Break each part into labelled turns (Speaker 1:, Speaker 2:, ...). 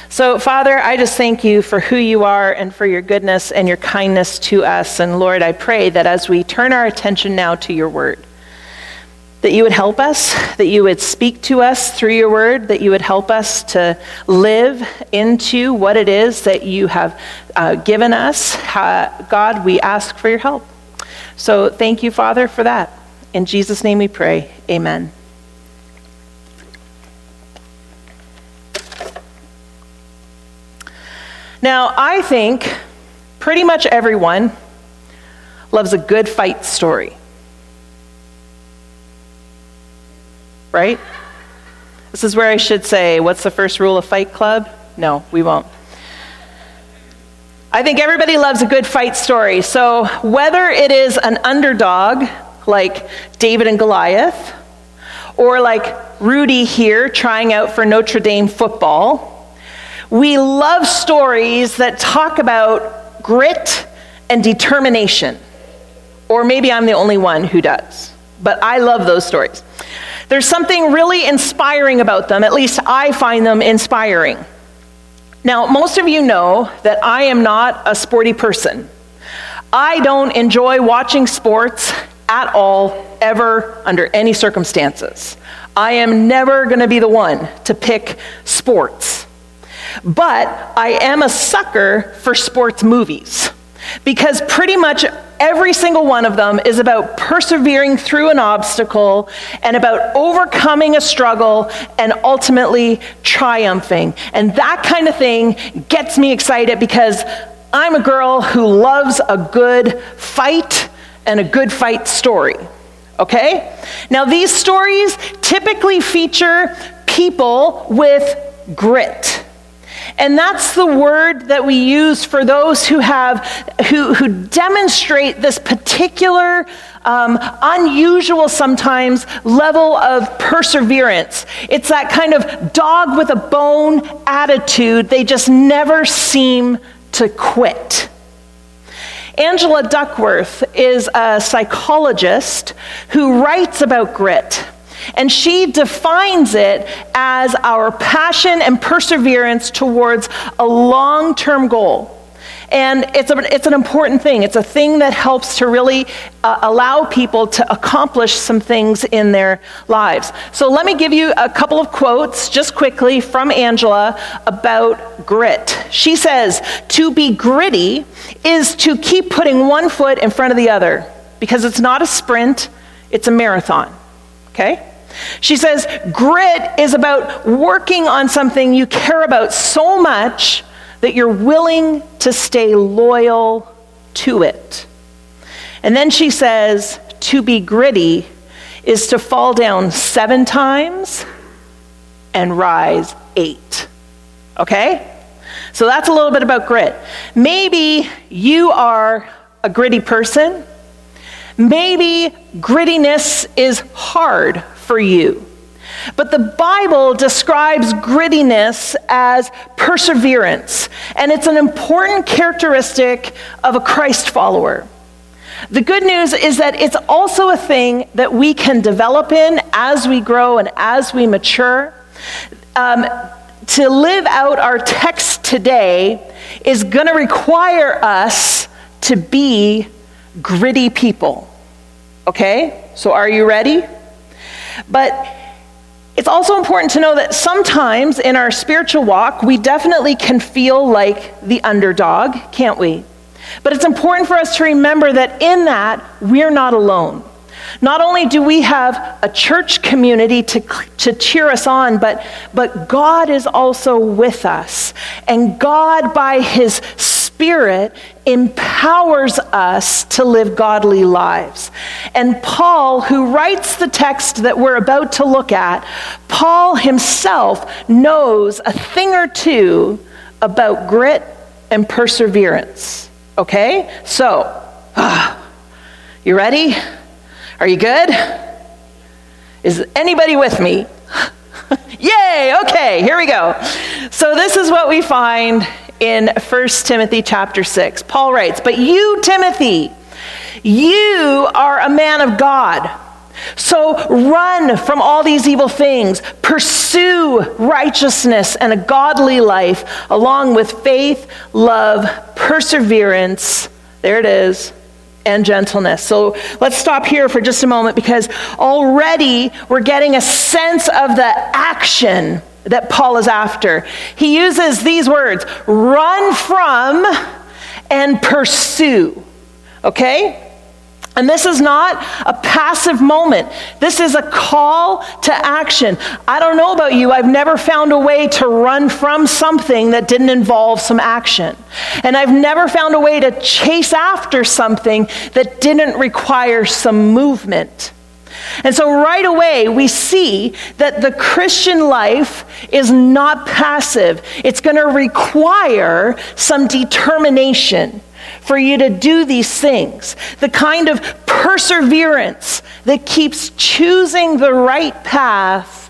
Speaker 1: So, Father, I just thank you for who you are and for your goodness and your kindness to us. And Lord, I pray that as we turn our attention now to your word, that you would help us, that you would speak to us through your word, that you would help us to live into what it is that you have given us. God, we ask for your help. So thank you, Father, for that. In Jesus' name we pray. Amen. Now, I think pretty much everyone loves a good fight story. Right? This is where I should say, what's the first rule of Fight Club? No, we won't. I think everybody loves a good fight story. So whether it is an underdog like David and Goliath, or like Rudy here trying out for Notre Dame football, we love stories that talk about grit and determination. Or maybe I'm the only one who does. But I love those stories. There's something really inspiring about them. At least I find them inspiring. Now, most of you know that I am not a sporty person. I don't enjoy watching sports at all, ever, under any circumstances. I am never going to be the one to pick sports. But I am a sucker for sports movies, because pretty much every single one of them is about persevering through an obstacle and about overcoming a struggle and ultimately triumphing. And that kind of thing gets me excited, because I'm a girl who loves a good fight and a good fight story. Okay? Now, these stories typically feature people with grit. And that's the word that we use for those who demonstrate this particular, unusual sometimes level of perseverance. It's that kind of dog with a bone attitude. They just never seem to quit. Angela Duckworth is a psychologist who writes about grit. And she defines it as our passion and perseverance towards a long-term goal. And it's an important thing. It's a thing that helps to really allow people to accomplish some things in their lives. So let me give you a couple of quotes just quickly from Angela about grit. She says, "To be gritty is to keep putting one foot in front of the other, because it's not a sprint, it's a marathon." Okay? She says, grit is about working on something you care about so much that you're willing to stay loyal to it. And then she says, to be gritty is to fall down 7 times and rise 8. Okay? So that's a little bit about grit. Maybe you are a gritty person. Maybe grittiness is hard for you. But the Bible describes grittiness as perseverance, and it's an important characteristic of a Christ follower. The good news is that it's also a thing that we can develop in as we grow and as we mature. To live out our text today is going to require us to be gritty people. Okay? So are you ready? But it's also important to know that sometimes in our spiritual walk, we definitely can feel like the underdog, can't we? But it's important for us to remember that in that, we're not alone. Not only do we have a church community to cheer us on, but God is also with us. And God, by his Spirit, empowers us to live godly lives. And Paul, who writes the text that we're about to look at, Paul himself knows a thing or two about grit and perseverance. Okay? So, you ready? Are you good? Is anybody with me? Yay! Okay, here we go. So this is what we find in 1 Timothy chapter 6. Paul writes, "But you, Timothy, you are a man of God, So run from all these evil things. Pursue righteousness and a godly life, along with faith, love, perseverance, there it is, and gentleness. So let's stop here for just a moment, because already we're getting a sense of the action that Paul is after. He uses these words: run from and pursue. Okay? And this is not a passive moment. This is a call to action. I don't know about you, I've never found a way to run from something that didn't involve some action. And I've never found a way to chase after something that didn't require some movement. And so right away, we see that the Christian life is not passive. It's going to require some determination for you to do these things. The kind of perseverance that keeps choosing the right path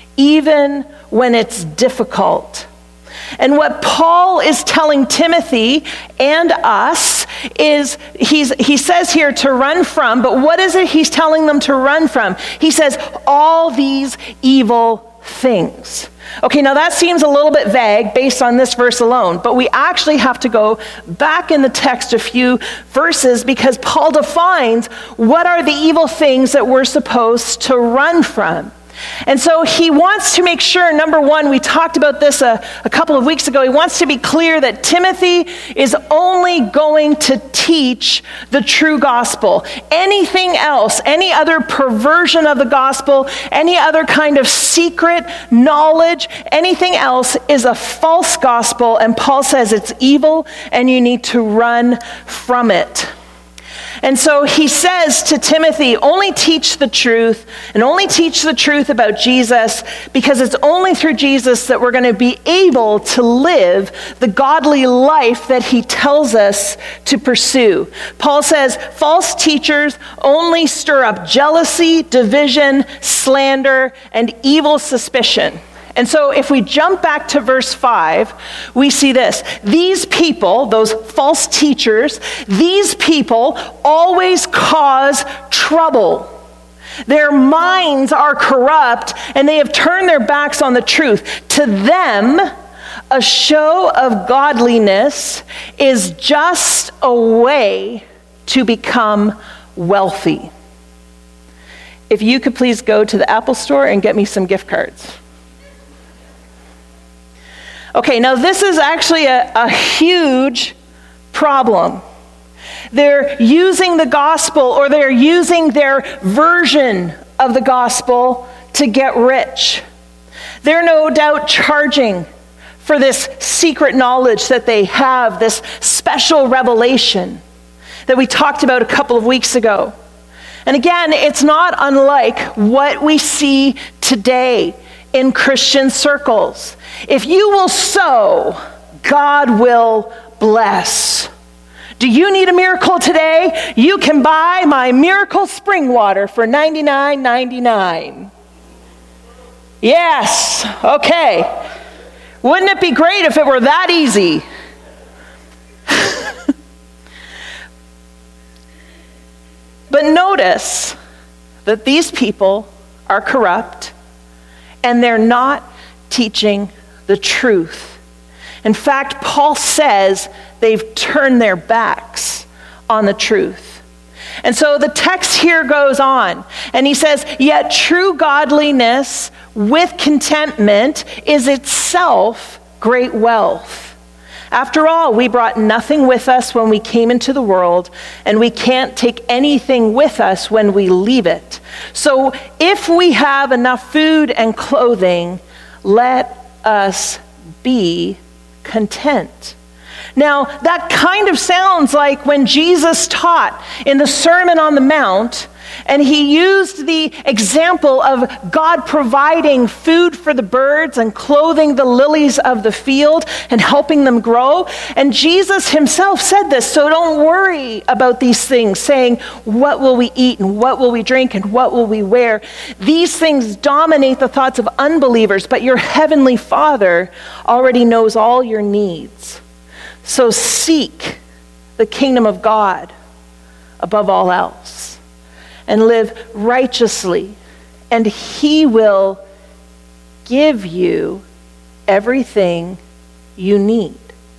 Speaker 1: even when it's difficult. And what Paul is telling Timothy and us is, he says here to run from, but what is it he's telling them to run from? He says, all these evil things. Okay, now that seems a little bit vague based on this verse alone, but we actually have to go back in the text a few verses, because Paul defines what are the evil things that we're supposed to run from. And so he wants to make sure, number one, we talked about this a couple of weeks ago, he wants to be clear that Timothy is only going to teach the true gospel. Anything else, any other perversion of the gospel, any other kind of secret knowledge, anything else is a false gospel, and Paul says it's evil and you need to run from it. And so he says to Timothy, only teach the truth, and only teach the truth about Jesus, because it's only through Jesus that we're going to be able to live the godly life that he tells us to pursue. Paul says, false teachers only stir up jealousy, division, slander, and evil suspicion. And so if we jump back to verse 5, we see this. These people, those false teachers, these people always cause trouble. Their minds are corrupt, and they have turned their backs on the truth. To them, a show of godliness is just a way to become wealthy. If you could please go to the Apple Store and get me some gift cards. Okay, now this is actually a huge problem. They're using the gospel, or they're using their version of the gospel to get rich. They're no doubt charging for this secret knowledge that they have, this special revelation that we talked about a couple of weeks ago. And again, it's not unlike what we see today in Christian circles. If you will sow, God will bless. Do you need a miracle today? You can buy my miracle spring water for $99.99. Yes, okay. Wouldn't it be great if it were that easy? But notice that these people are corrupt, and they're not teaching the truth. In fact, Paul says they've turned their backs on the truth. And so the text here goes on, and he says, yet true godliness with contentment is itself great wealth. After all, we brought nothing with us when we came into the world, and we can't take anything with us when we leave it. So if we have enough food and clothing, let us be content. Now, that kind of sounds like when Jesus taught in the Sermon on the Mount, and he used the example of God providing food for the birds and clothing the lilies of the field and helping them grow. And Jesus himself said this, so don't worry about these things, saying, what will we eat and what will we drink and what will we wear? These things dominate the thoughts of unbelievers, but your heavenly Father already knows all your needs. So seek the kingdom of God above all else. and live righteously, and he will give you everything you need.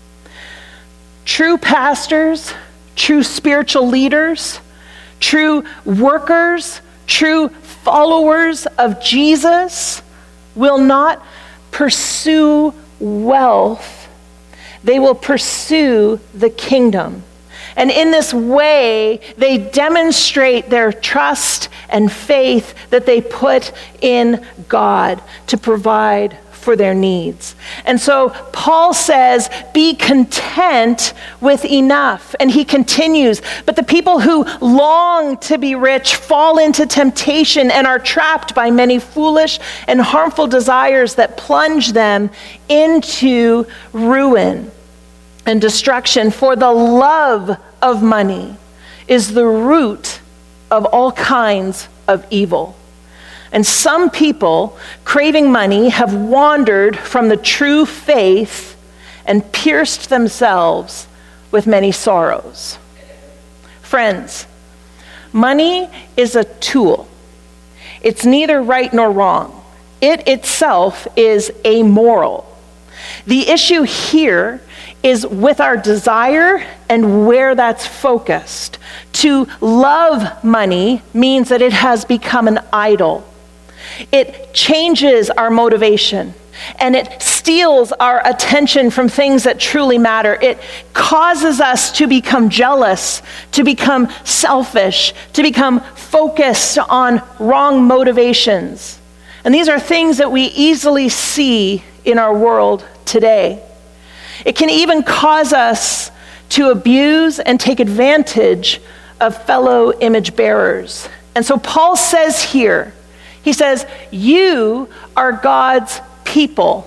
Speaker 1: True pastors, true spiritual leaders, true workers, true followers of Jesus will not pursue wealth. They will pursue the kingdom. And in this way, they demonstrate their trust and faith that they put in God to provide for their needs. And so Paul says, be content with enough. And he continues, but the people who long to be rich fall into temptation and are trapped by many foolish and harmful desires that plunge them into ruin and destruction. For the love of money is the root of all kinds of evil. And some people, craving money, have wandered from the true faith and pierced themselves with many sorrows. Friends, money is a tool. It's neither right nor wrong. It itself is amoral. The issue here is with our desire and where that's focused. To love money means that it has become an idol. It changes our motivation, and it steals our attention from things that truly matter. It causes us to become jealous, to become selfish, to become focused on wrong motivations. And these are things that we easily see in our world today. It can even cause us to abuse and take advantage of fellow image bearers. And so Paul says here, he says, you are God's people.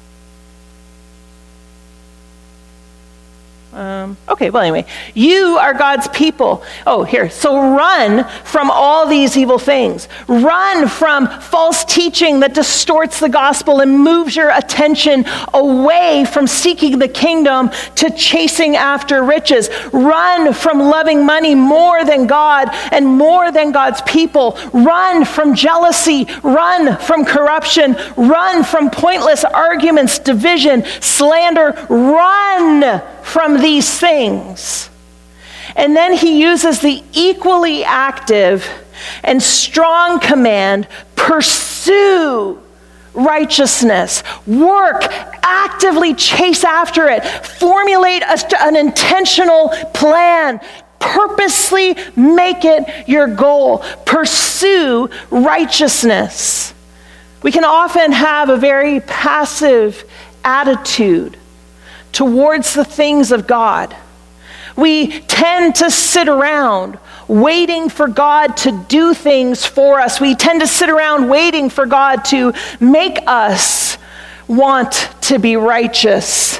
Speaker 1: You are God's people. So run from all these evil things. Run from false teaching that distorts the gospel and moves your attention away from seeking the kingdom to chasing after riches. Run from loving money more than God and more than God's people. Run from jealousy. Run from corruption. Run from pointless arguments, division, slander. Run from these things. And then he uses the equally active and strong command, pursue righteousness. Work, actively chase after it. Formulate an intentional plan. Purposely make it your goal. Pursue righteousness. We can often have a very passive attitude towards the things of God. We tend to sit around waiting for God to do things for us. We tend to sit around waiting for God to make us want to be righteous.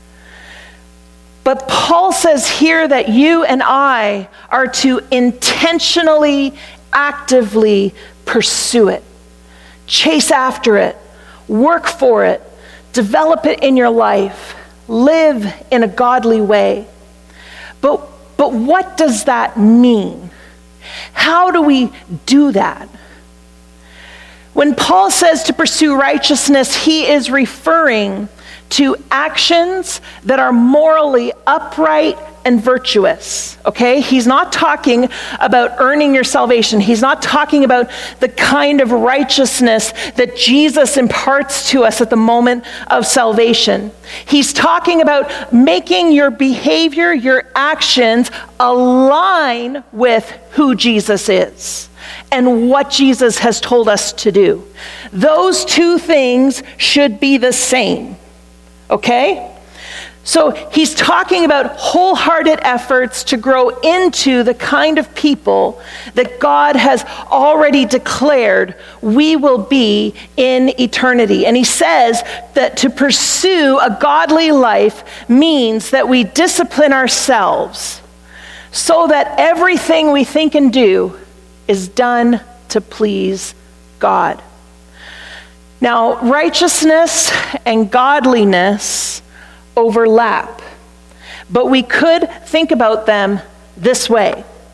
Speaker 1: But Paul says here that you and I are to intentionally, actively pursue it. Chase after it. Work for it. Develop it in your life. Live in a godly way. But what does that mean? How do we do that? When Paul says to pursue righteousness, he is referring to actions that are morally upright and virtuous, okay? He's not talking about earning your salvation. He's not talking about the kind of righteousness that Jesus imparts to us at the moment of salvation. He's talking about making your behavior, your actions align with who Jesus is and what Jesus has told us to do. Those two things should be the same, okay? So he's talking about wholehearted efforts to grow into the kind of people that God has already declared we will be in eternity. And he says that to pursue a godly life means that we discipline ourselves so that everything we think and do is done to please God. Now, righteousness and godliness overlap, but we could think about them this way.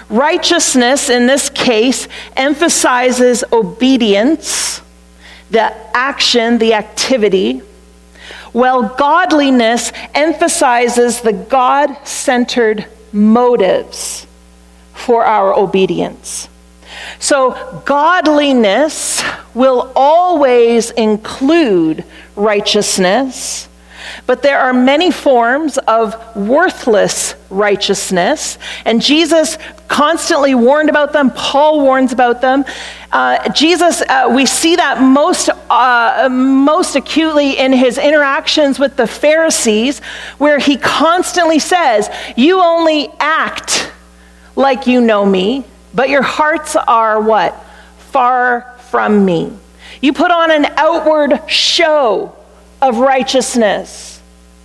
Speaker 1: Righteousness, in this case, emphasizes obedience, the action, the activity, while godliness emphasizes the God-centered motives for our obedience. So godliness will always include righteousness, but there are many forms of worthless righteousness, and Jesus constantly warned about them. Paul warns about them. We see that most acutely in his interactions with the Pharisees, where he constantly says, "You only act like you know me, but your hearts are" what? "Far from me. You put on an outward show of righteousness,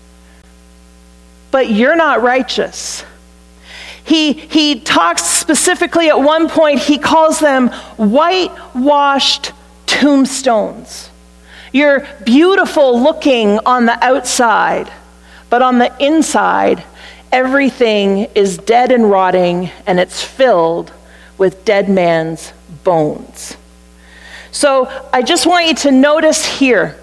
Speaker 1: but you're not righteous." He talks specifically at one point, he calls them whitewashed tombstones. You're beautiful looking on the outside, but on the inside, everything is dead and rotting, and it's filled with dead man's bones. So I just want you to notice here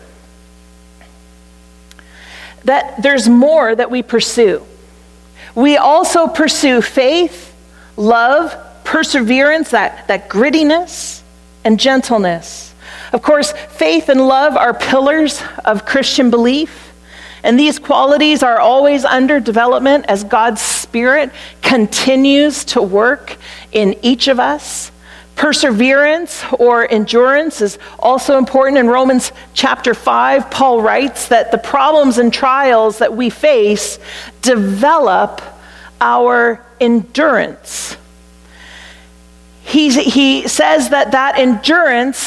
Speaker 1: that there's more that we pursue. We also pursue faith, love, perseverance, that grittiness, and gentleness. Of course, faith and love are pillars of Christian belief, and these qualities are always under development as God's Spirit continues to work in each of us. Perseverance or endurance is also important. In Romans chapter 5, Paul writes that the problems and trials that we face develop our endurance. He says that endurance,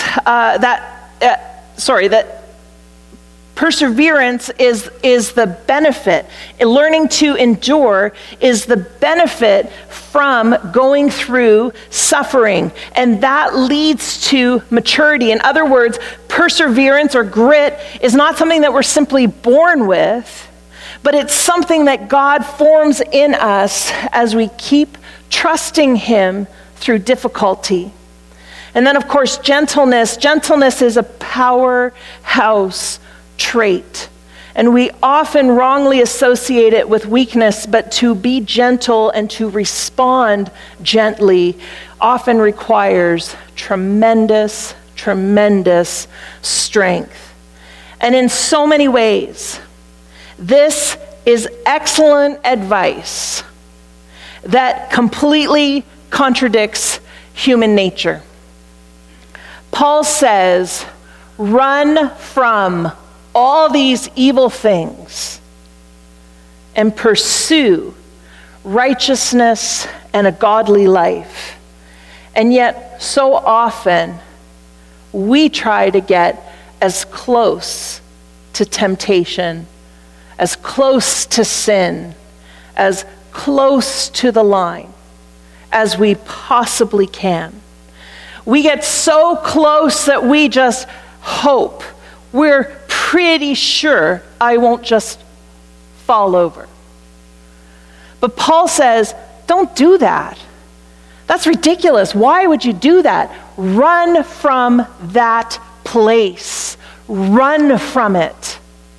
Speaker 1: that perseverance is the benefit. Learning to endure is the benefit from going through suffering, and that leads to maturity. In other words, perseverance or grit is not something that we're simply born with, but it's something that God forms in us as we keep trusting Him through difficulty. And then, of course, gentleness. Gentleness is a powerhouse trait. And we often wrongly associate it with weakness, but to be gentle and to respond gently often requires tremendous, tremendous strength. And in so many ways, this is excellent advice that completely contradicts human nature. Paul says, run from all these evil things and pursue righteousness and a godly life. And yet, so often, we try to get as close to temptation, as close to sin, as close to the line as we possibly can. We get so close that we just hope. We're pretty sure I won't just fall over. But Paul says, don't do that. That's ridiculous. Why would you do that? Run from that place. Run from it.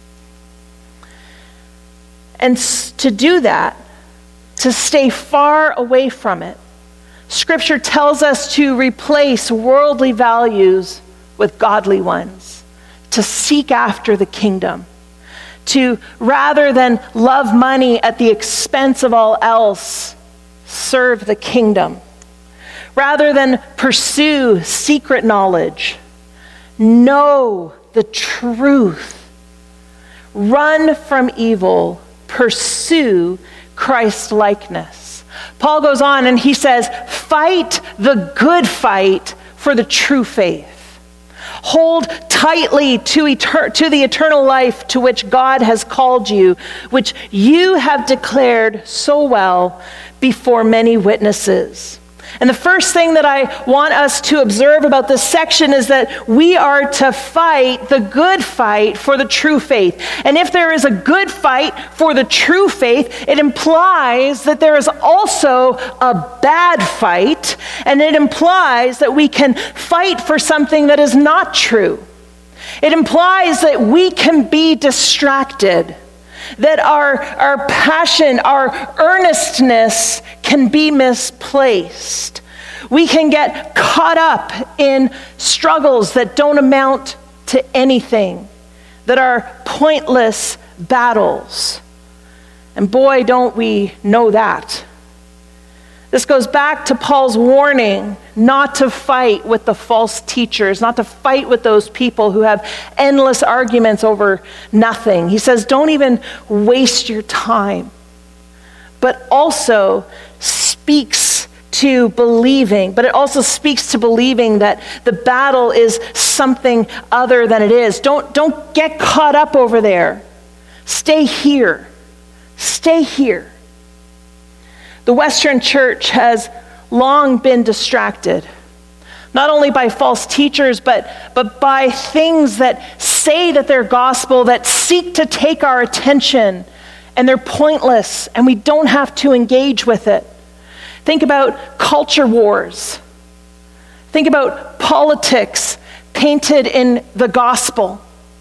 Speaker 1: And to do that, to stay far away from it, Scripture tells us to replace worldly values with godly ones, to seek after the kingdom, to rather than love money at the expense of all else, serve the kingdom. Rather than pursue secret knowledge, know the truth. Run from evil, pursue Christ-likeness. Paul goes on and he says, fight the good fight for the true faith. Hold tightly to the eternal life to which God has called you, which you have declared so well before many witnesses. And the first thing that I want us to observe about this section is that we are to fight the good fight for the true faith. And if there is a good fight for the true faith, it implies that there is also a bad fight, and it implies that we can fight for something that is not true. It implies that we can be distracted, that our passion, our earnestness can be misplaced. We can get caught up in struggles that don't amount to anything, that are pointless battles. And boy, don't we know that. This goes back to Paul's warning not to fight with the false teachers, not to fight with those people who have endless arguments over nothing. He says, don't even waste your time. But also speaks to believing, that the battle is something other than it is. Don't get caught up over there. Stay here. Stay here. The Western church has long been distracted, not only by false teachers, but by things that say that they're gospel, that seek to take our attention, and they're pointless, and we don't have to engage with it. Think about culture wars. Think about politics painted in the gospel.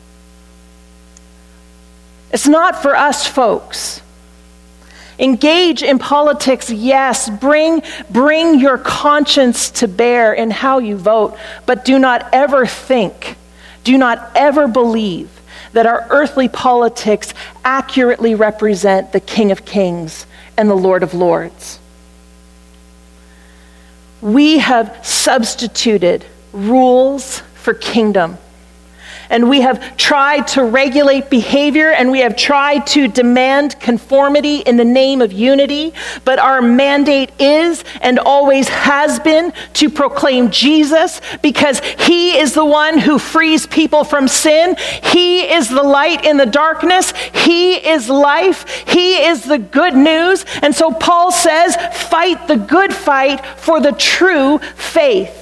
Speaker 1: It's not for us, folks. Engage in politics, yes. Bring your conscience to bear in how you vote, but do not ever think, do not ever believe that our earthly politics accurately represent the King of Kings and the Lord of Lords. We have substituted rules for kingdom. And we have tried to regulate behavior, and we have tried to demand conformity in the name of unity. But our mandate is and always has been to proclaim Jesus, because he is the one who frees people from sin. He is the light in the darkness. He is life. He is the good news. And so Paul says, fight the good fight for the true faith.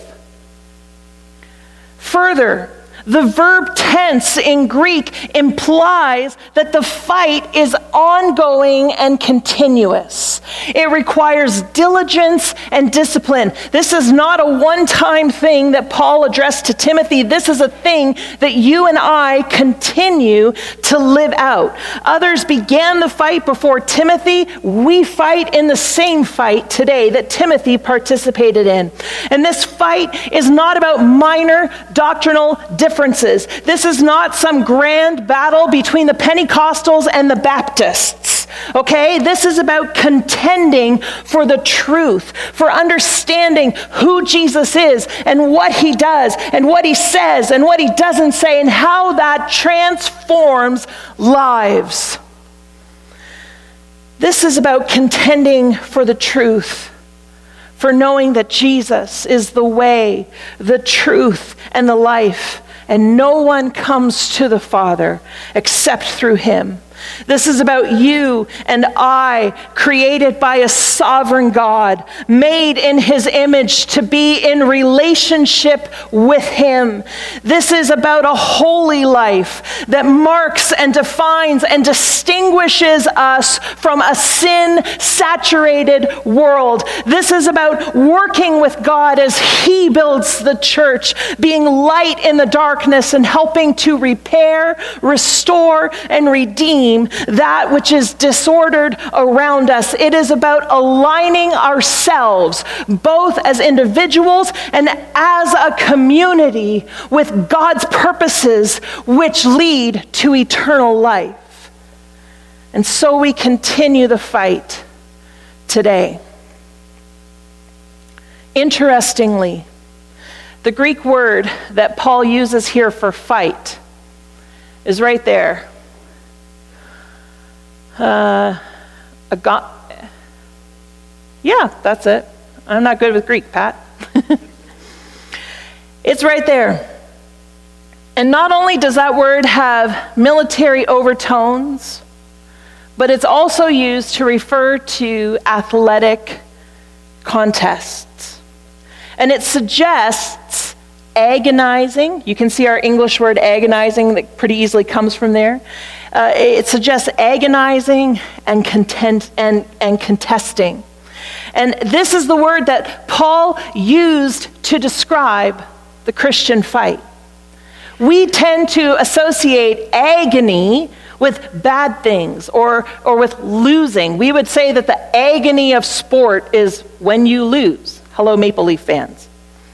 Speaker 1: Further, the verb tense in Greek implies that the fight is ongoing and continuous. It requires diligence and discipline. This is not a one-time thing that Paul addressed to Timothy. This is a thing that you and I continue to live out. Others began the fight before Timothy. We fight in the same fight today that Timothy participated in. And this fight is not about minor doctrinal differences. This is not some grand battle between the Pentecostals and the Baptists, okay? This is about contending for the truth, for understanding who Jesus is and what he does and what he says and what he doesn't say and how that transforms lives. This is about contending for the truth, for knowing that Jesus is the way, the truth, and the life. And no one comes to the Father except through him. This is about you and I, created by a sovereign God, made in his image to be in relationship with him. This is about a holy life that marks and defines and distinguishes us from a sin-saturated world. This is about working with God as he builds the church, being light in the darkness and helping to repair, restore, and redeem that which is disordered around us. It is about aligning ourselves, both as individuals and as a community, with God's purposes, which lead to eternal life. And so we continue the fight today. Interestingly, the Greek word that Paul uses here for fight is right there. Yeah, that's it. I'm not good with Greek, Pat. It's right there. And not only does that word have military overtones, but it's also used to refer to athletic contests. And it suggests agonizing. You can see our English word agonizing that pretty easily comes from there. It suggests agonizing and contesting. And this is the word that Paul used to describe the Christian fight. We tend to associate agony with bad things or with losing. We would say that the agony of sport is when you lose. Hello, Maple Leaf fans.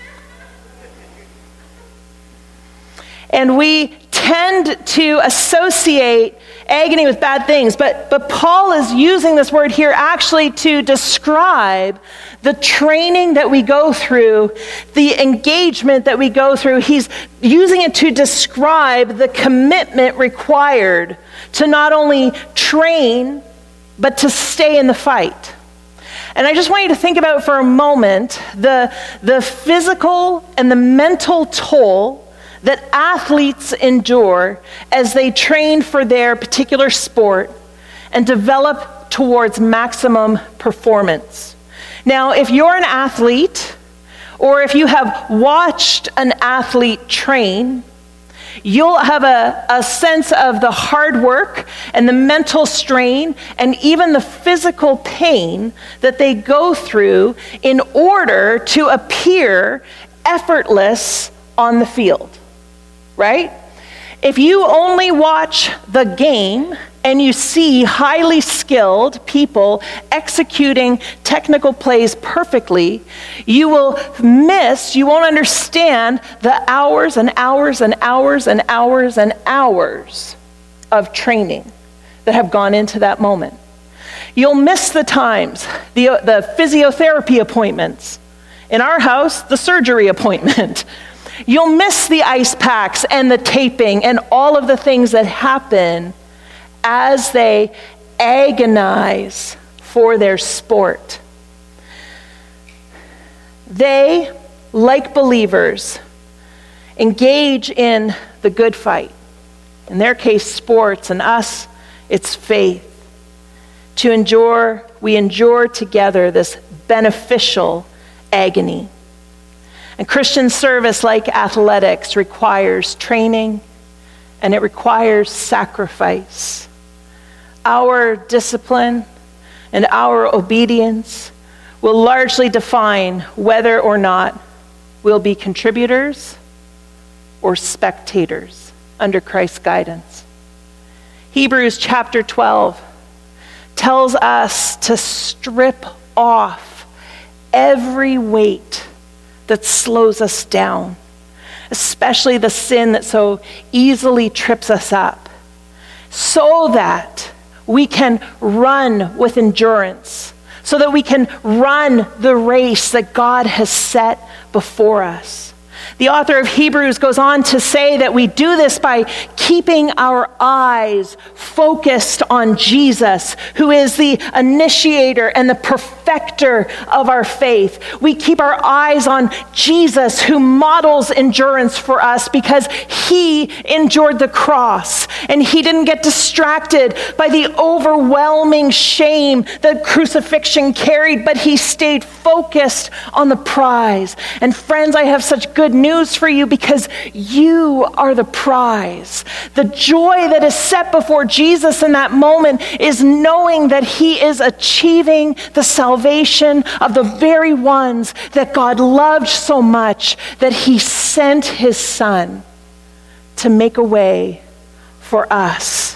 Speaker 1: And we tend to associate agony with bad things, but Paul is using this word here actually to describe the training that we go through, the engagement that we go through. He's using it to describe the commitment required to not only train, but to stay in the fight. And I just want you to think about for a moment the physical and the mental toll that athletes endure as they train for their particular sport and develop towards maximum performance. Now, if you're an athlete, or if you have watched an athlete train, you'll have a sense of the hard work and the mental strain and even the physical pain that they go through in order to appear effortless on the field. Right? If you only watch the game and you see highly skilled people executing technical plays perfectly, you won't understand the hours and hours and hours and hours and hours of training that have gone into that moment. You'll miss the times, the physiotherapy appointments. In our house, the surgery appointment. You'll miss the ice packs and the taping and all of the things that happen as they agonize for their sport. They, like believers, engage in the good fight. In their case, sports, and us, it's faith. We endure together this beneficial agony. And Christian service, like athletics, requires training and it requires sacrifice. Our discipline and our obedience will largely define whether or not we'll be contributors or spectators under Christ's guidance. Hebrews chapter 12 tells us to strip off every weight that slows us down, especially the sin that so easily trips us up, so that we can run with endurance, so that we can run the race that God has set before us. The author of Hebrews goes on to say that we do this by keeping our eyes focused on Jesus, who is the initiator and the perfecter of our faith. We keep our eyes on Jesus, who models endurance for us because he endured the cross and he didn't get distracted by the overwhelming shame that crucifixion carried, but he stayed focused on the prize. And friends, I have such good news for you because you are the prize. The joy that is set before Jesus in that moment is knowing that he is achieving the salvation of the very ones that God loved so much that he sent his son to make a way for us.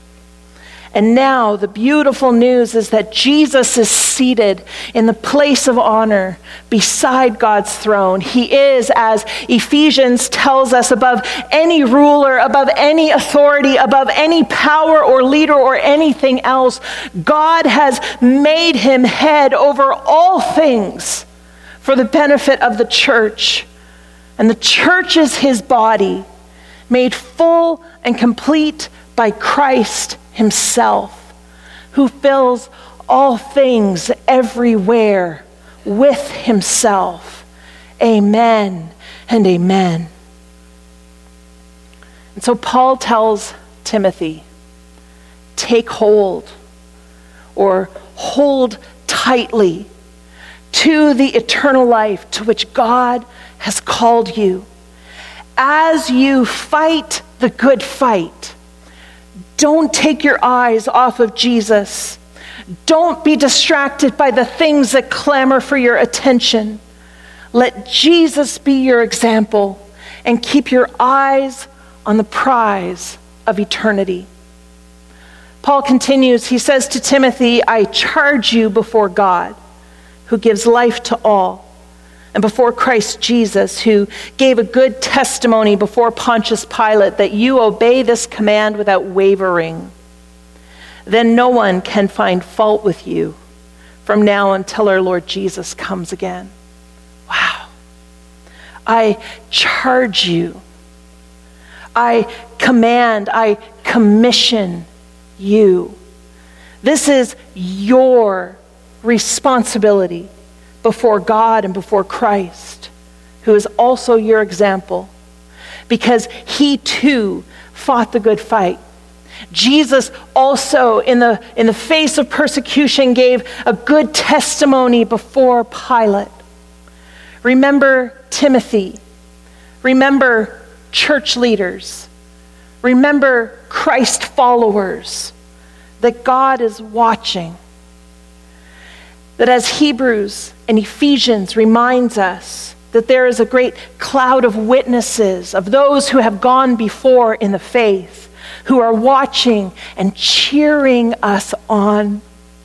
Speaker 1: And now the beautiful news is that Jesus is seated in the place of honor beside God's throne. He is, as Ephesians tells us, above any ruler, above any authority, above any power or leader or anything else. God has made him head over all things for the benefit of the church. And the church is his body, made full and complete by Christ himself, who fills all things everywhere with himself. Amen and amen. And so Paul tells Timothy, take hold or hold tightly to the eternal life to which God has called you. As you fight the good fight, don't take your eyes off of Jesus. Don't be distracted by the things that clamor for your attention. Let Jesus be your example and keep your eyes on the prize of eternity. Paul continues, he says to Timothy, I charge you before God, who gives life to all, and before Christ Jesus, who gave a good testimony before Pontius Pilate, that you obey this command without wavering. Then no one can find fault with you from now until our Lord Jesus comes again. Wow. I charge you. I command, I commission you. This is your responsibility before God and before Christ, who is also your example, because he too fought the good fight. Jesus also, in the face of persecution, gave a good testimony before Pilate. Remember Timothy. Remember church leaders. Remember Christ followers, that God is watching. That as Hebrews and Ephesians reminds us that there is a great cloud of witnesses, of those who have gone before in the faith, who are watching and cheering us on.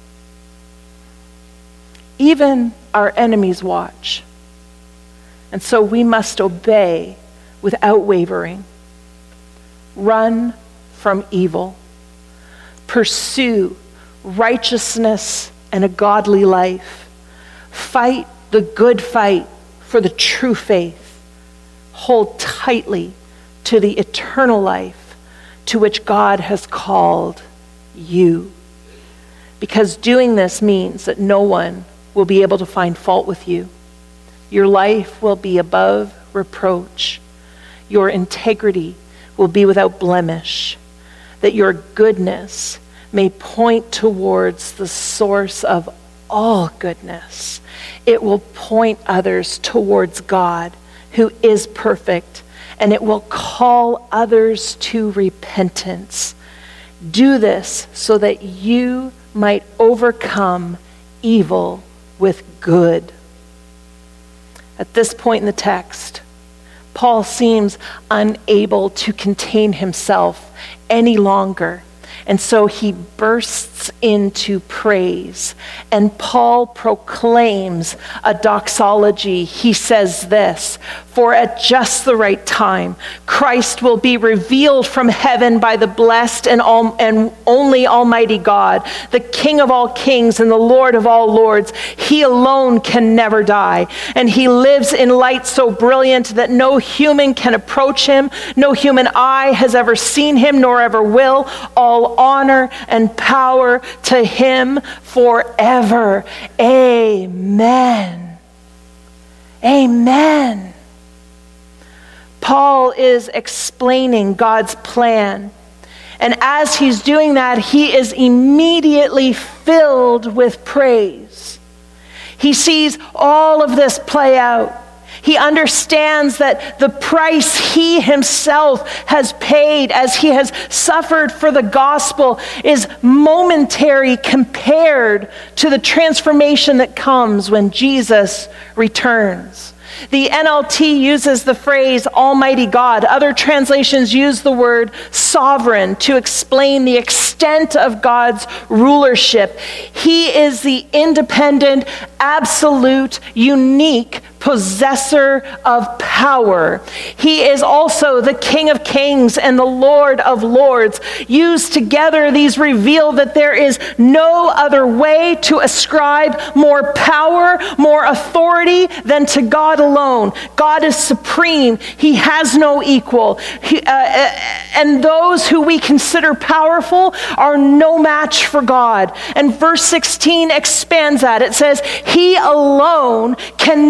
Speaker 1: Even our enemies watch. And so we must obey without wavering. Run from evil. Pursue righteousness and a godly life. Fight the good fight for the true faith. Hold tightly to the eternal life to which God has called you. Because doing this means that no one will be able to find fault with you. Your life will be above reproach. Your integrity will be without blemish. That your goodness may point towards the source of all goodness. It will point others towards God, who is perfect, and it will call others to repentance. Do this so that you might overcome evil with good. At this point in the text, Paul seems unable to contain himself any longer. And so he bursts into praise. And Paul proclaims a doxology. He says this, for at just the right time, Christ will be revealed from heaven by the blessed and only Almighty God, the King of all kings and the Lord of all lords. He alone can never die. And he lives in light so brilliant that no human can approach him. No human eye has ever seen him, nor ever will. All honor and power to him forever. Amen. Amen. Paul is explaining God's plan. And as he's doing that, he is immediately filled with praise. He sees all of this play out. He understands that the price he himself has paid as he has suffered for the gospel is momentary compared to the transformation that comes when Jesus returns. The NLT uses the phrase Almighty God. Other translations use the word sovereign to explain the extent of God's rulership. He is the independent, absolute, unique possessor of power. He is also the King of kings and the Lord of lords. Used together, these reveal that there is no other way to ascribe more power, more authority than to God alone. God is supreme. He has no equal. And those who we consider powerful are no match for God. And verse 16 expands that. It says, He alone can never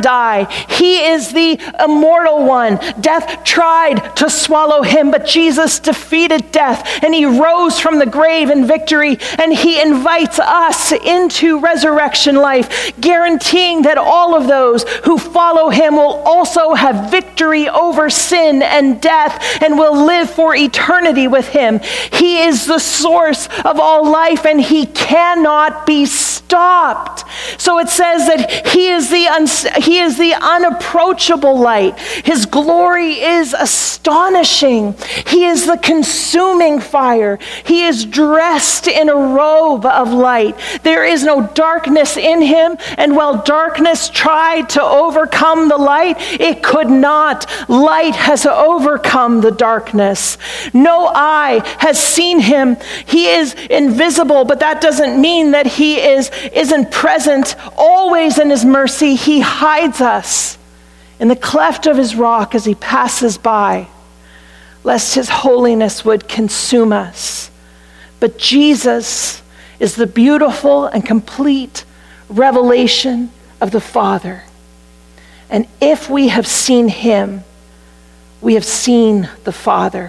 Speaker 1: die. He is the immortal one. Death tried to swallow him, but Jesus defeated death, and he rose from the grave in victory, and he invites us into resurrection life, guaranteeing that all of those who follow him will also have victory over sin and death and will live for eternity with him. He is the source of all life, and he cannot be stopped. So it says that he is the unapproachable light. His glory is astonishing. He is the consuming fire. He is dressed in a robe of light. There is no darkness in him, and while darkness tried to overcome the light, it could not. Light has overcome the darkness. No eye has seen him. He is invisible, but that doesn't mean that he isn't present always in his mercy. He hides us in the cleft of his rock as he passes by, lest his holiness would consume us. But Jesus is the beautiful and complete revelation of the Father. And if we have seen him, we have seen the Father.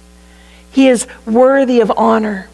Speaker 1: He is worthy of honor.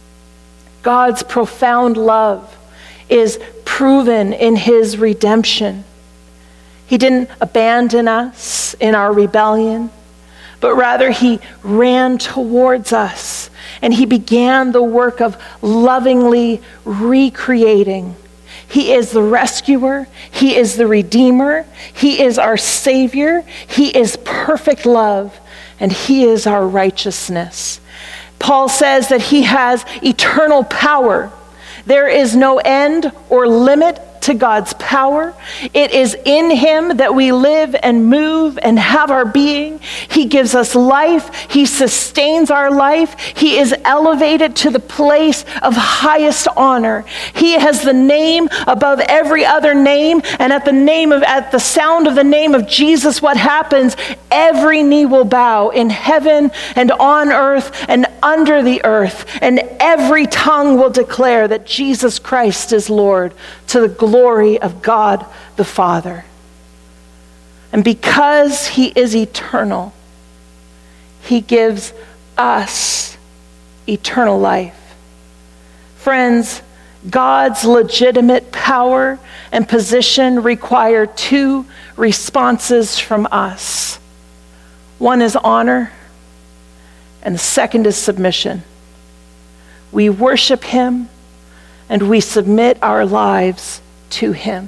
Speaker 1: God's profound love is proven in his redemption. He didn't abandon us in our rebellion, but rather he ran towards us, and he began the work of lovingly recreating. He is the rescuer. He is the redeemer. He is our savior. He is perfect love, and he is our righteousness. Paul says that he has eternal power. There is no end or limit to God's power. It is in him that we live and move and have our being. He gives us life. He sustains our life. He is elevated to the place of highest honor. He has the name above every other name, and at the sound of the name of Jesus, what happens? Every knee will bow in heaven and on earth and under the earth, and every tongue will declare that Jesus Christ is Lord, to the glory of God the Father. And because he is eternal, he gives us eternal life. Friends, God's legitimate power and position require two responses from us. One is honor, and the second is submission. We worship him, and we submit our lives to him.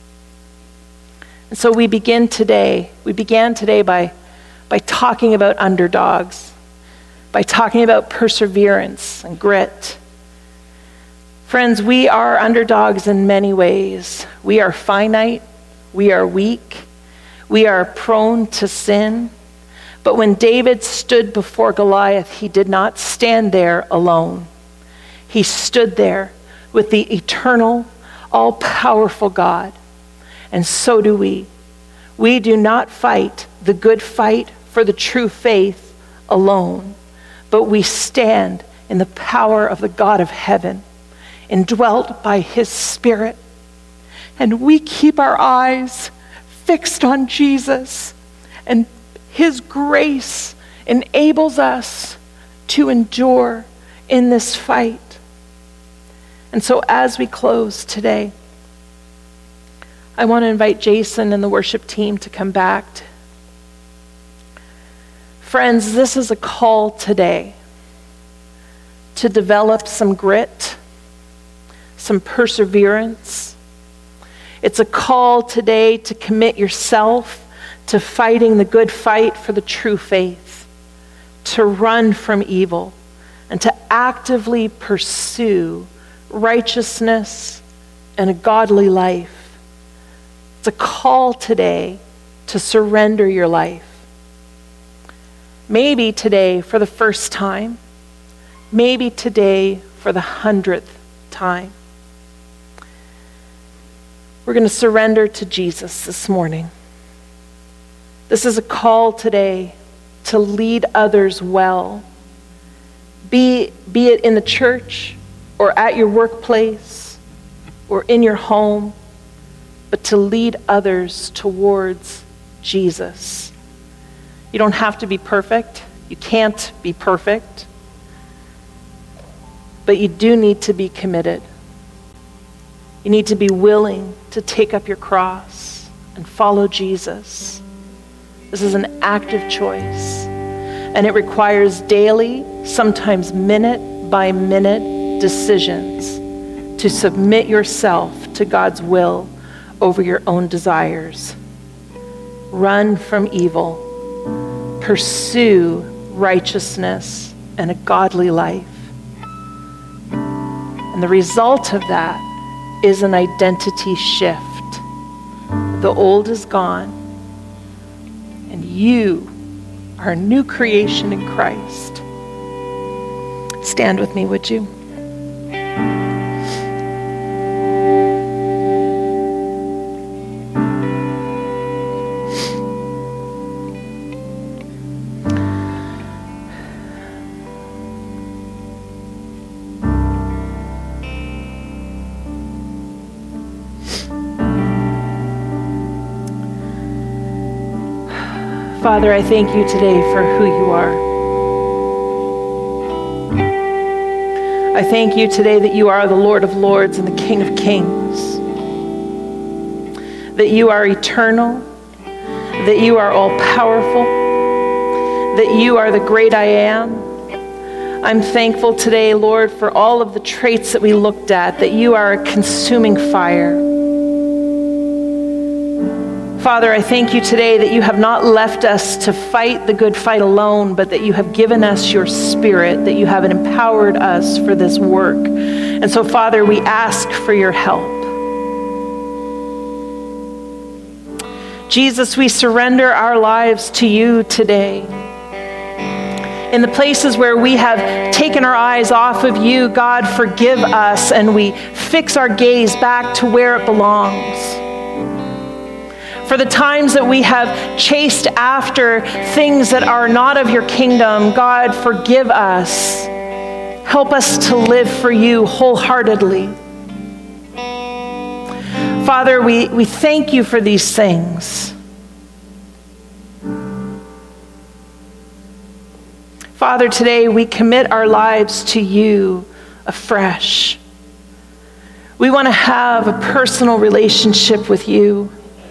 Speaker 1: And so we began today by talking about underdogs, by talking about perseverance and grit. Friends, we are underdogs in many ways. We are finite, we are weak, we are prone to sin. But when David stood before Goliath, he did not stand there alone. He stood there with the eternal, all-powerful God. And so do we. We do not fight the good fight for the true faith alone, but we stand in the power of the God of heaven, indwelt by his Spirit. And we keep our eyes fixed on Jesus, and his grace enables us to endure in this fight. And so as we close today, I want to invite Jason and the worship team to come back. Friends, this is a call today to develop some grit, some perseverance. It's a call today to commit yourself to fighting the good fight for the true faith, to run from evil, and to actively pursue righteousness and a godly life. It's a call today to surrender your life. Maybe today for the first time, maybe today for the 100th time. We're going to surrender to Jesus this morning. This is a call today to lead others well, be it in the church or at your workplace or in your home. but to lead others towards Jesus. You don't have to be perfect. You can't be perfect. But you do need to be committed. You need to be willing to take up your cross and follow Jesus. This is an active choice. And it requires daily, sometimes minute by minute decisions to submit yourself to God's will over your own desires. Run from evil. Pursue righteousness and a godly life. And the result of that is an identity shift. The old is gone, and you are a new creation in Christ. Stand with me, would you? Father, I thank you today for who you are. I thank you today that you are the Lord of Lords and the King of Kings. That you are eternal, that you are all-powerful, that you are the great I am. I'm thankful today, Lord, for all of the traits that we looked at, that you are a consuming fire. Father, I thank you today that you have not left us to fight the good fight alone, but that you have given us your Spirit, that you have empowered us for this work. And so, Father, we ask for your help. Jesus, we surrender our lives to you today. In the places where we have taken our eyes off of you, God, forgive us, and we fix our gaze back to where it belongs. For the times that we have chased after things that are not of your kingdom, God, forgive us. Help us to live for you wholeheartedly. Father, we thank you for these things. Father, today we commit our lives to you afresh. We want to have a personal relationship with you.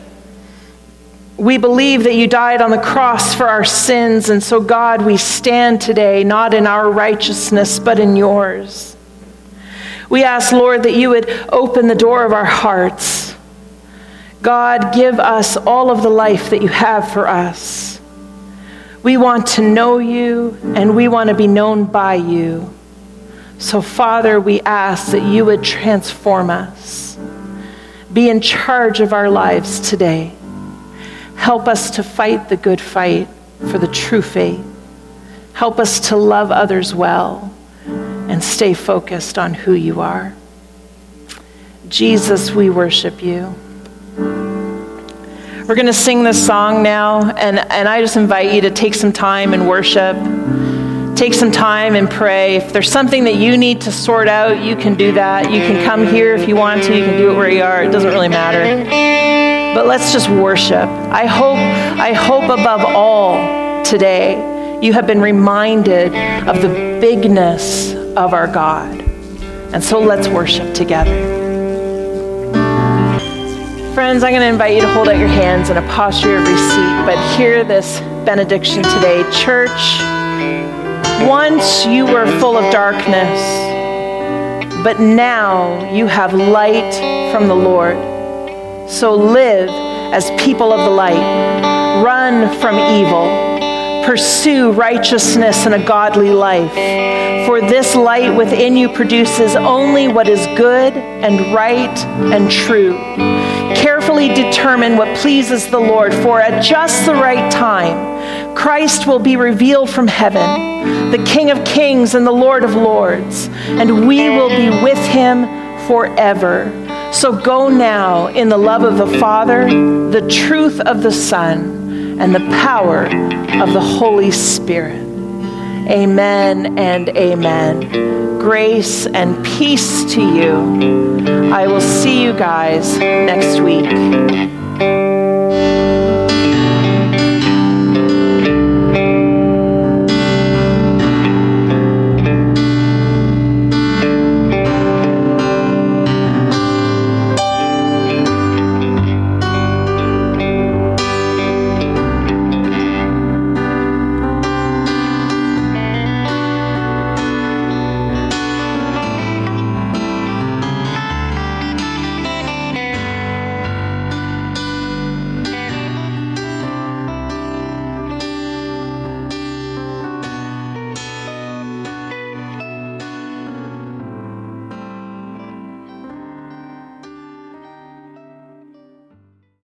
Speaker 1: We believe that you died on the cross for our sins, and so, God, we stand today not in our righteousness, but in yours. We ask, Lord, that you would open the door of our hearts. God, give us all of the life that you have for us. We want to know you, and we want to be known by you. So, Father, we ask that you would transform us. Be in charge of our lives today. Help us to fight the good fight for the true faith. Help us to love others well and stay focused on who you are. Jesus, we worship you. We're going to sing this song now, and I just invite you to take some time and worship. Take some time and pray. If there's something that you need to sort out, you can do that. You can come here if you want to. You can do it where you are. It doesn't really matter. But let's just worship. I hope above all today you have been reminded of the bigness of our God. And so let's worship together. Friends, I'm going to invite you to hold out your hands in a posture of receipt, but hear this benediction today. Church, once you were full of darkness, but now you have light from the Lord. So live as people of the light. Run from evil. Pursue righteousness and a godly life. For this light within you produces only what is good and right and true. Carefully determine what pleases the Lord, for at just the right time, Christ will be revealed from heaven, the King of Kings and the Lord of Lords, and we will be with him forever. So go now in the love of the Father, the truth of the Son, and the power of the Holy Spirit. Amen and amen. Grace and peace to you. I will see you guys next week.